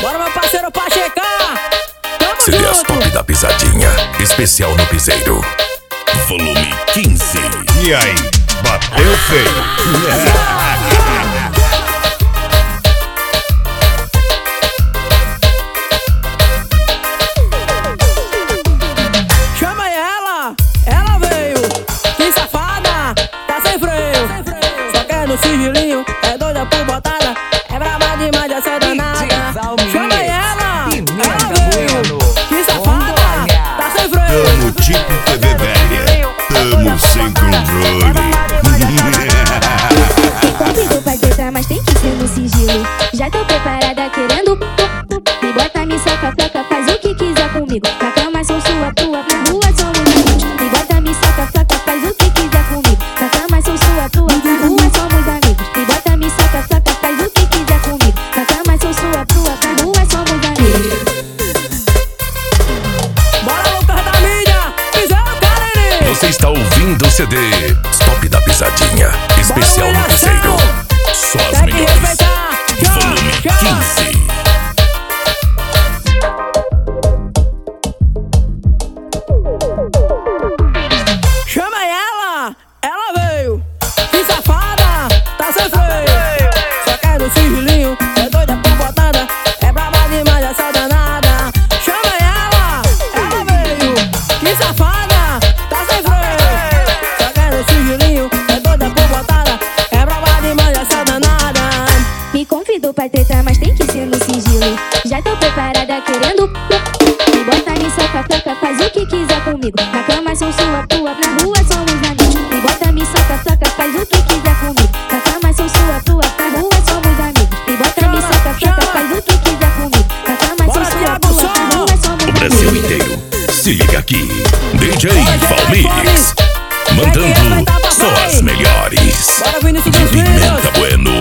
Bora, meu parceiro, pra checar. Tamo CDs junto. Top da Pisadinha, especial no piseiro. Volume 15. E aí, bateu feio? Chama ela veio. Que safada, tá sem freio. Só quer no sigilinho, é doida por botada. É brava demais essa danada. Chama ela veio. Que safada, tá sem freio. Tamo tipo TV velha, tamo sem controle. Convido pra entrar, mas tem que ser no sigilo. Já tô preparada querendo me bota, me saca, placa, faz o que quiser comigo. Na cama sou sua, tua, na rua somos amigos. Me bota, me saca, placa, faz o que quiser comigo. Na cama sou sua, tua, na rua somos amigos. Me bota, me saca, placa, faz o que quiser comigo. Na cama sou sua, tua, na rua somos amigos. Bora, Lucas da mídia, piseiro Cariri. Você está ouvindo o CD Top da Pisadinha, especial no piseiro. Só as Tem que melhores. respeitar. Volume 15. Chama ela veio. Que safada, tá sem freio. Só quer no sigilinho, é doida por botada. É brava demais essa danada. Chama ela veio. Que safada, tá sem freio. Só quer no sigilinho, é doida por botada. É brava demais essa danada. Me convidou pra tretar, mas tem que ser no sigilo. Já tô preparada querendo me bota, me saca, placa, faz o que quiser comigo. Na cama sou sua, tua, na rua somos amigos. Me bota, me saca, placa, faz o que quiser comigo. Na cama sou sua, tua, na rua somos amigos. Me bota, me saca, placa, faz o que quiser comigo. Na cama sou sua, tua, na rua somos O amigos. Brasil inteiro, se liga aqui. DJ Valmix, mandando só as melhores. Bora, Vinícius De dos Filhos. Pimenta Bueno.